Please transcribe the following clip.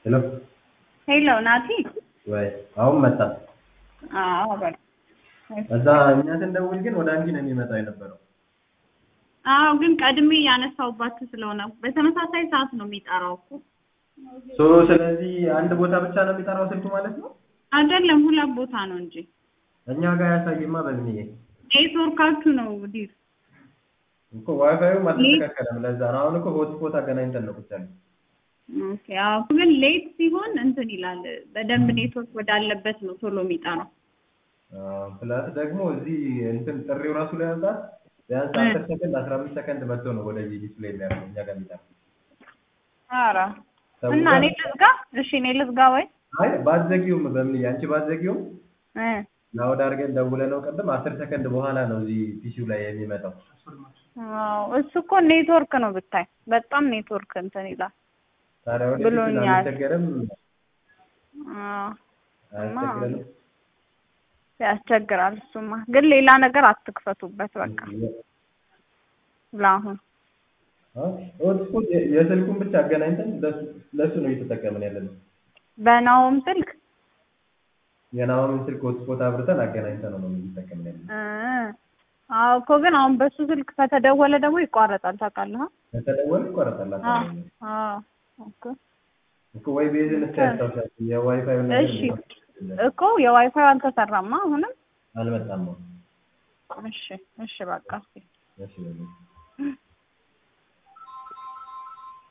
ሄሎ ሄሎ ናቲ ወይ አሁን መጣ። አዎ በቃ እዛ እኛ ስንደውል ግን ወደ አንቺ ነው የሚመጣው የነበረው። አዎ ግን ቀድሜ ያነሳውባችሁ ስለሆነ በተመሳሳይ ሰዓት ነው የሚጠራው እኮ። ስለዚህ አንድ ቦታ ብቻ ነው የሚጠራው ስልኩ ማለት ነው? አይደለም ሁለት ቦታ ነው እንጂ። እኛ ጋር ያሳየማ በምንዬ ኔትወርካችሁ ነው ዲር እኮ ዋይፋዩ አልተስተካከለም። ለዛ ነው አሁን እኮ ሆትስፖት አገናኝተን ነው ቁጭ ያለው። ኦኬ አዎ ግን ሌት ሲሆን እንትን ይላል። በደንብ ኔትወርክ ወዳለበት ነው ቶሎ የሚጠራው። ፕላስ ደግሞ እዚህ እንትን ጥሪው ራሱ ላይ ያዛት ቢያንስ 10 ሰከንድ 15 ሰከንድ መጥቶ ነው ወደዚህ ዲስፕሌይ የሚያደርገው እኛ ጋር የሚጠራው። ኧረ እና እኔ ልዝጋ? እሺ እኔ ልዝጋ ወይ? አይ ባትዘጊውም በምን አንቺ ባትዘጊውም ላውድ አድርገን ደውለነው ቀደም 10 ሰከንድ በኋላ ነው እዚህ ፒሲው ላይ የሚመጣው። አዎ እሱ እኮ ኔትወርክ ነው ብታይ፣ በጣም ኔትወርክ እንትን ይላል ታዲያ ወደ ብሎኛል። አንቸገርም። አያስቸግረንም። ያስቸግራል። እሱማ ግን ሌላ ነገር አትክፈቱበት በቃ ለአሁን። ሆትስፖት የስልኩን ብቻ አገናኝተን ለሱ ነው እየተጠቀምን ያለነው። በናውም ስልክ የናውም ስልክ ሆትስፖት አብርተን አገናኝተን ነው እየተጠቀምን ያለነው። አዎ እኮ ግን አሁን በሱ ስልክ ከተደወለ ደግሞ ይቋረጣል ታውቃለህ? ከተደወለ ይቋረጣል። አዎ እኮ ወይ ቤዝን እስከያስታውሳል የዋይፋይ ነው። እሺ እኮ የዋይፋይ አልተሰራማ አሁንም አልመጣም። እሺ በቃ እሺ